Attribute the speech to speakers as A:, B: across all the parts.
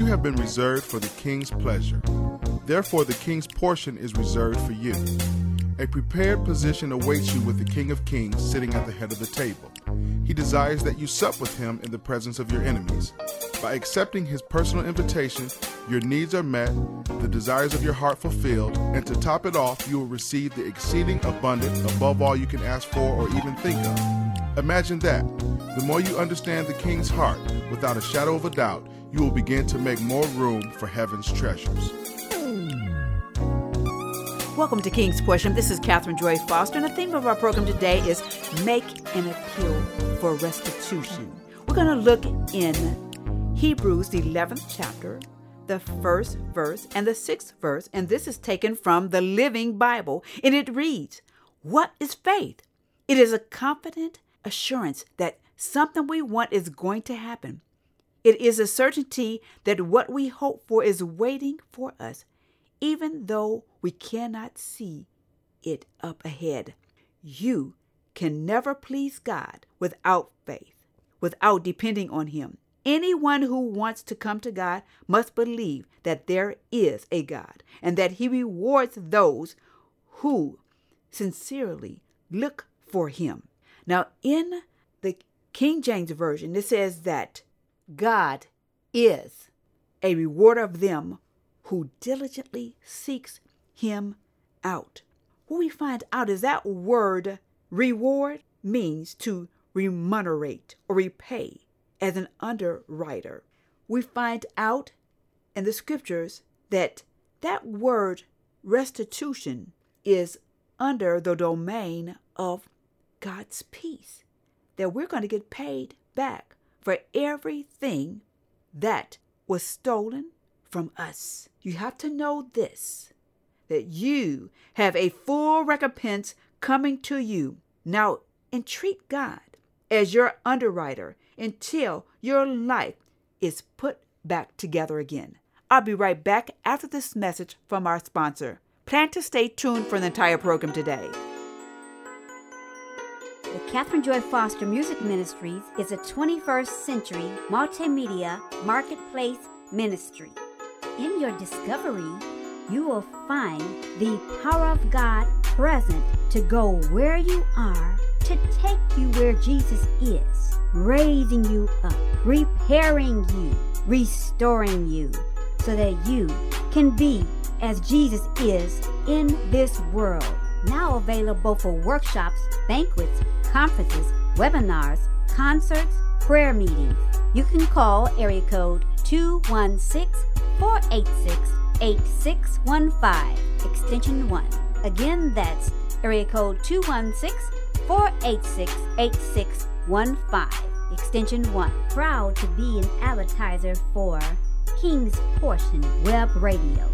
A: have been reserved for the king's pleasure. Therefore, the king's portion is reserved for you. A prepared position awaits you with the King of Kings sitting at the head of the table. He desires that you sup with him in the presence of your enemies. By accepting his personal invitation, your needs are met, the desires of your heart fulfilled, and to top it off, you will receive the exceeding abundant above all you can ask for or even think of. Imagine that. The more you understand the king's heart, without a shadow of a doubt, you will begin to make more room for heaven's treasures.
B: Welcome to King's Portion. This is Catherine Joy Foster, and the theme of our program today is Make an Appeal for Restitution. We're going to look in Hebrews, the 11th chapter, the first verse and the 6th verse, and this is taken from the Living Bible, and it reads, "What is faith? It is a confident assurance that something we want is going to happen. It is a certainty that what we hope for is waiting for us, even though we cannot see it up ahead." You can never please God without faith, without depending on Him. Anyone who wants to come to God must believe that there is a God and that He rewards those who sincerely look for Him. Now, in the King James Version, it says that God is a rewarder of them who diligently seeks Him out. What we find out is that word reward means to remunerate or repay as an underwriter. We find out in the scriptures that that word restitution is under the domain of God's peace, that we're going to get paid back for everything that was stolen from us. You have to know this, that you have a full recompense coming to you. Now, entreat God as your underwriter until your life is put back together again. I'll be right back after this message from our sponsor. Plan to stay tuned for the entire program today.
C: The Catherine Joy Foster Music Ministries is a 21st century multimedia marketplace ministry. In your discovery, you will find the power of God present to go where you are, to take you where Jesus is, raising you up, repairing you, restoring you, so that you can be as Jesus is in this world. Now available for workshops, banquets, conferences, webinars, concerts, prayer meetings. You can call area code 216-486-8615, extension 1. Again, that's area code 216-486-8615, extension 1. Proud to be an advertiser for King's Portion Web Radio.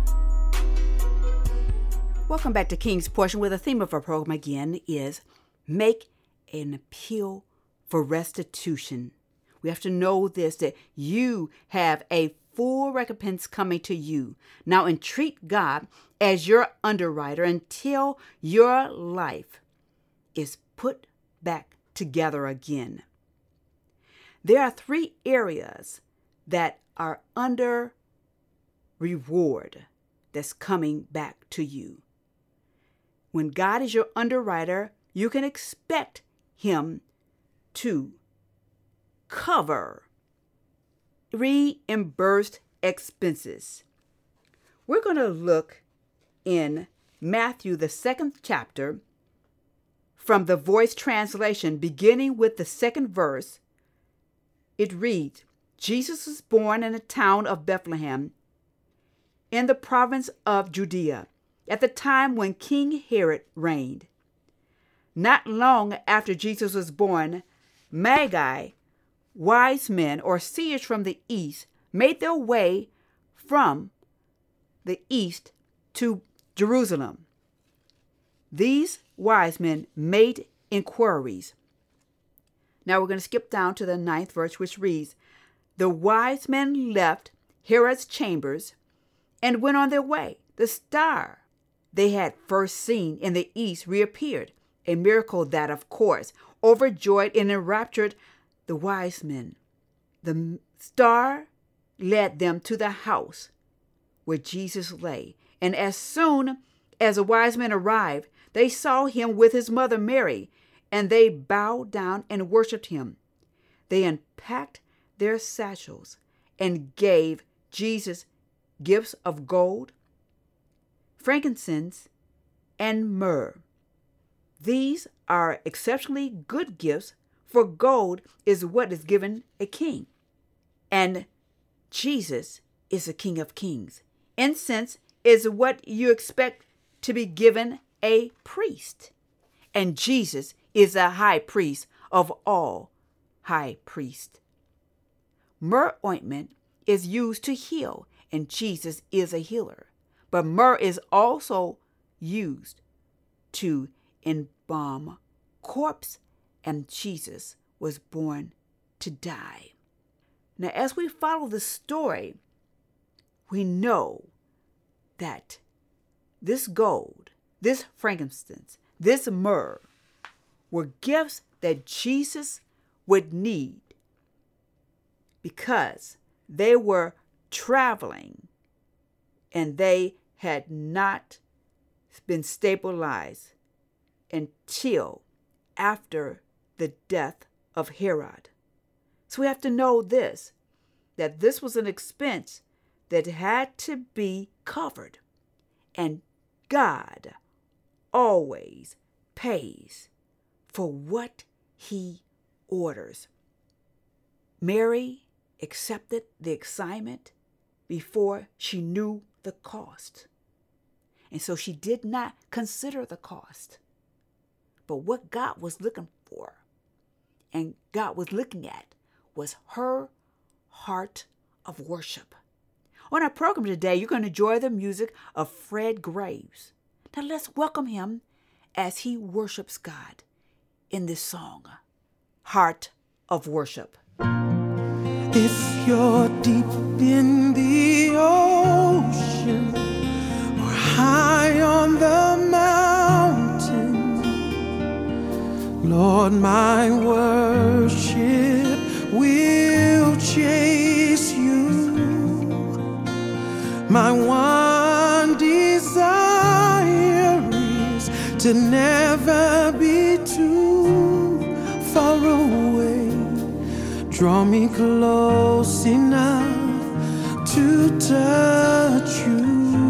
B: Welcome back to King's Portion, where the theme of our program again is Make an Appeal for Restitution. We have to know this, that you have a full recompense coming to you. Now entreat God as your underwriter until your life is put back together again. There are 3 areas that are under reward that's coming back to you. When God is your underwriter, you can expect Him to cover reimbursed expenses. We're going to look in Matthew, the 2nd chapter, from the Voice translation, beginning with the 2nd verse. It reads, Jesus was born in the town of Bethlehem in the province of Judea at the time when King Herod reigned. Not long after Jesus was born, Magi, wise men or seers from the east, made their way from the east to Jerusalem. These wise men made inquiries. Now we're going to skip down to the 9th verse, which reads, The wise men left Herod's chambers and went on their way. The star they had first seen in the east reappeared, a miracle that, of course, overjoyed and enraptured the wise men. The star led them to the house where Jesus lay. And as soon as the wise men arrived, they saw him with his mother Mary, and they bowed down and worshipped him. They unpacked their satchels and gave Jesus gifts of gold, frankincense, and myrrh. These are exceptionally good gifts, for gold is what is given a king, and Jesus is the King of Kings. Incense is what you expect to be given a priest, and Jesus is the high priest of all high priests. Myrrh ointment is used to heal, and Jesus is a healer. But myrrh is also used to embalm corpse, and Jesus was born to die. Now, as we follow the story, we know that this gold, this frankincense, this myrrh were gifts that Jesus would need because they were traveling and they had not been stabilized until after the death of Herod. So we have to know this, that this was an expense that had to be covered, and God always pays for what he orders. Mary accepted the assignment before she knew the cost. And so she did not consider the cost. But what God was looking for and God was looking at was her heart of worship. On our program today, you're going to enjoy the music of Fred Graves. Now let's welcome him as he worships God in this song, Heart of Worship.
D: If you're deep in the ocean or high on the mountain, Lord, my worship will chase you. My one desire is to never be too far away. Draw me close enough to touch you.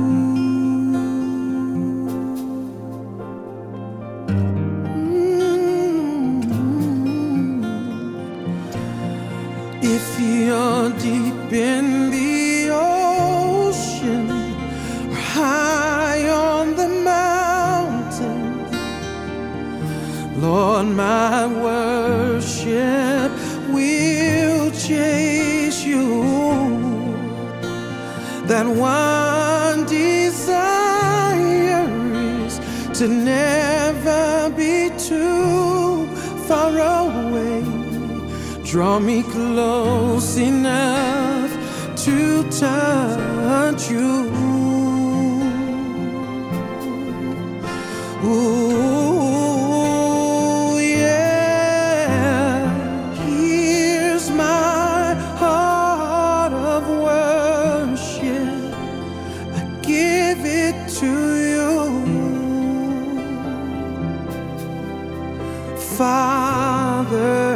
D: If you're deep in the ocean or high on the mountain, Lord, my worship will chase you. That one desire is to never be too far away. Draw me close enough to touch you. Ooh, yeah. Here's my heart of worship. I give it to you. Father,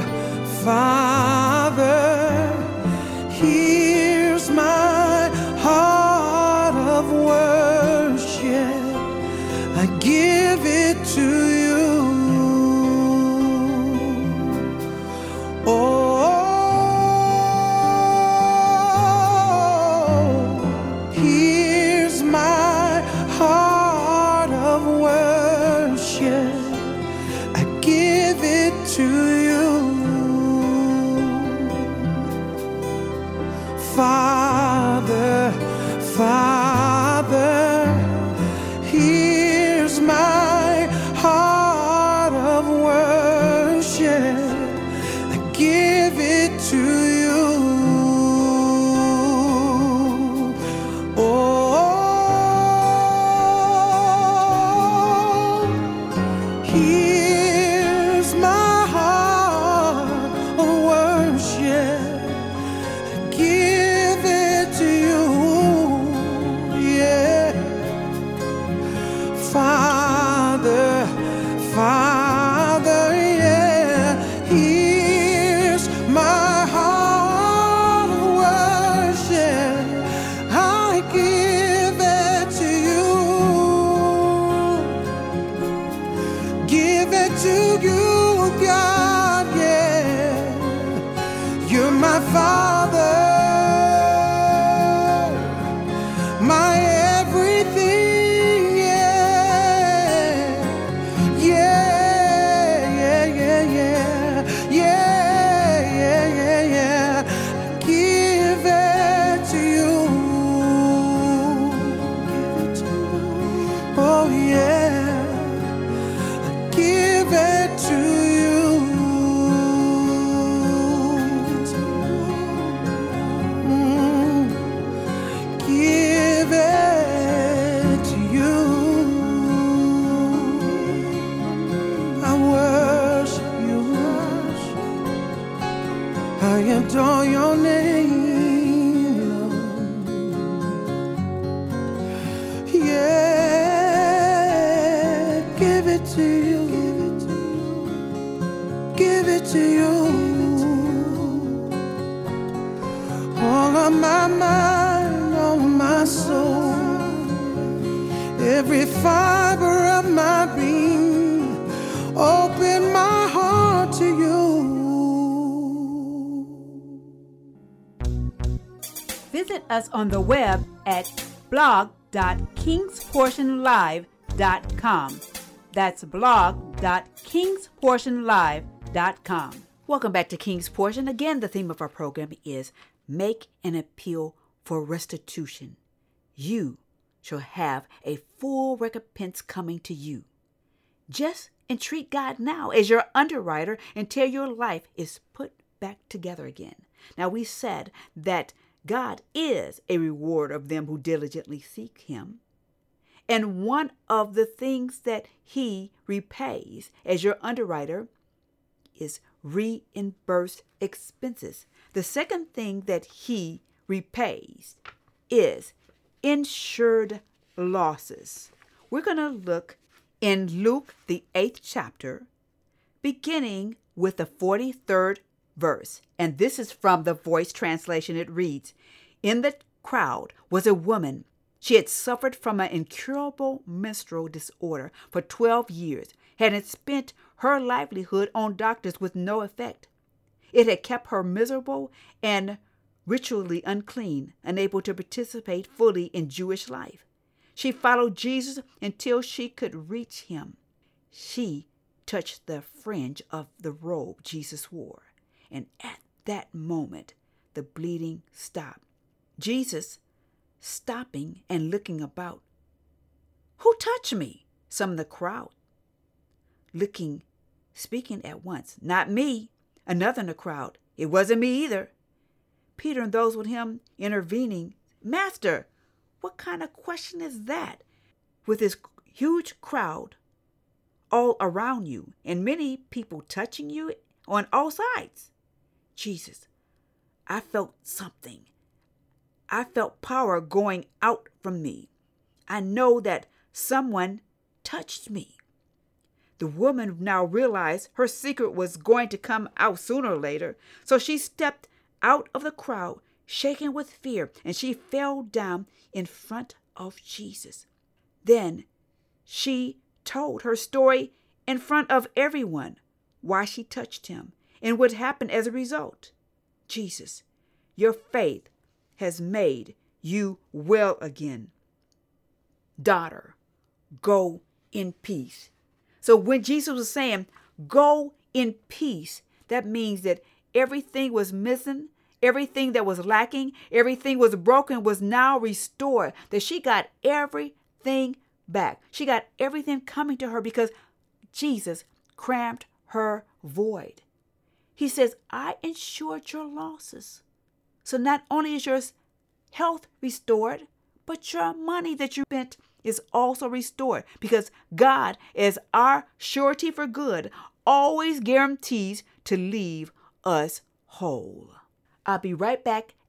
D: here's my heart of worship. I give it to you. Oh, here's my heart of worship. I give it to you. Father, here's my heart of worship. I give it to you. Oh, here's my heart of worship. Give it Father, my everything, yeah, yeah, yeah, yeah, yeah, yeah, yeah, yeah, yeah. I give it to you. Oh yeah, I give it to you. Give it to you. I worship you. I adore your name. Yeah, give it to you. Give it to you. All of my mind, all of my soul, every fiber of my being, open my heart to you.
B: Visit us on the web at blog.kingsportionlive.com. That's blog.kingsportionlive.com. Welcome back to King's Portion. Again, the theme of our program is Make an Appeal for Restitution. You shall have a full recompense coming to you. Just entreat God now as your underwriter until your life is put back together again. Now, we said that God is a reward of them who diligently seek him. And one of the things that he repays as your underwriter is reimbursed expenses. The second thing that he repays is insured losses. We're going to look in Luke, the 8th chapter, beginning with the 43rd verse. And this is from the Voice translation. It reads, "In the crowd was a woman. She had suffered from an incurable menstrual disorder for 12 years, had spent her livelihood on doctors with no effect. It had kept her miserable and ritually unclean, unable to participate fully in Jewish life. She followed Jesus until she could reach him. She touched the fringe of the robe Jesus wore, and at that moment the bleeding stopped. Jesus, stopping and looking about, 'Who touched me?' Some of the crowd speaking at once, 'Not me.' Another in the crowd, 'It wasn't me either.' Peter and those with him intervening, 'Master, what kind of question is that? With this huge crowd all around you and many people touching you on all sides.' Jesus, I felt something. I felt power going out from me. I know that someone touched me." The woman now realized her secret was going to come out sooner or later, so she stepped out of the crowd, shaken with fear, and she fell down in front of Jesus. Then she told her story in front of everyone, why she touched him and what happened as a result. "Jesus, your faith has made you well again. Daughter, go in peace." So when Jesus was saying, "Go in peace," that means that everything was missing, everything that was lacking, everything was broken was now restored, that she got everything back. She got everything coming to her because Jesus crammed her void. He says, "I insured your losses." So not only is your health restored, but your money that you spent is also restored, because God, as our surety for good, always guarantees to leave us whole. I'll be right back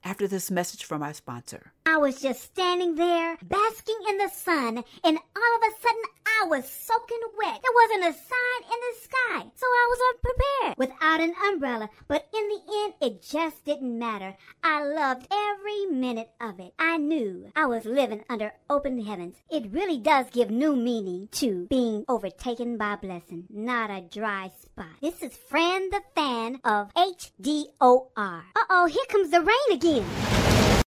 B: after this message from our sponsor.
C: I was just standing there, basking in the sun, and all of a sudden I was soaking wet. There wasn't a sign in the sky, so I was unprepared without an umbrella. But in the end, it just didn't matter. I loved every minute of it. I knew I was living under open heavens. It really does give new meaning to being overtaken by blessing, not a dry spot. This is Fran the Fan of HDOR. Uh-oh, here comes the rain again.